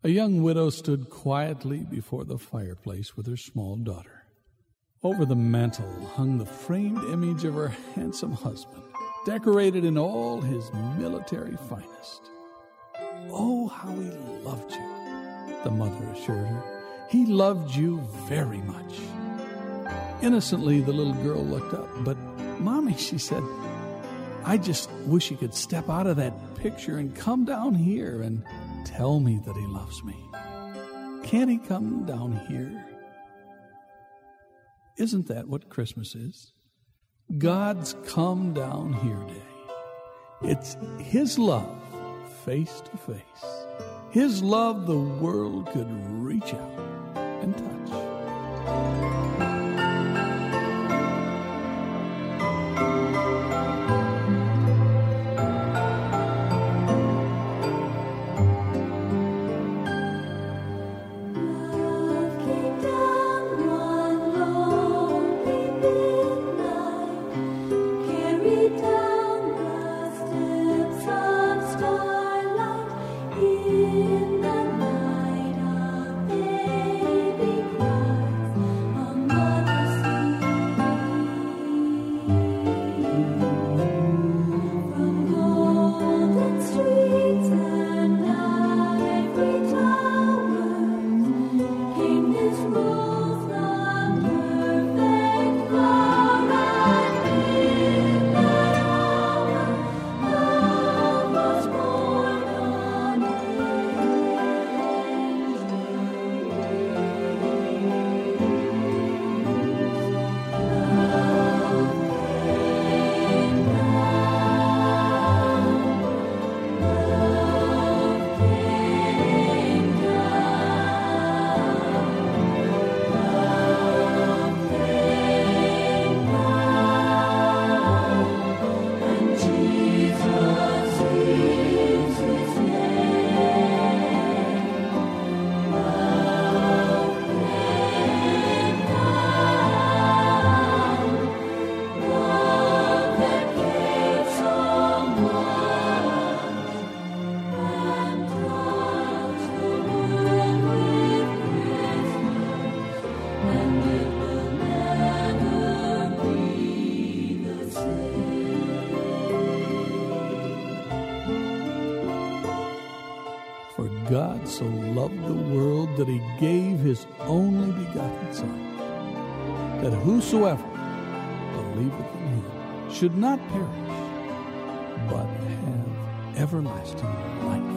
A young widow stood quietly before the fireplace with her small daughter. Over the mantel hung the framed image of her handsome husband, decorated in all his military finest. "Oh, how he loved you," the mother assured her. "He loved you very much." Innocently, the little girl looked up. "But, Mommy," she said, "I just wish he could step out of that picture and come down here and tell me that he loves me. Can't he come down here?" Isn't that what Christmas is? God's come down here day. It's His love face to face. His love the world could reach out and touch. For God so loved the world that He gave His only begotten Son, that whosoever believeth in Him should not perish, but have everlasting life.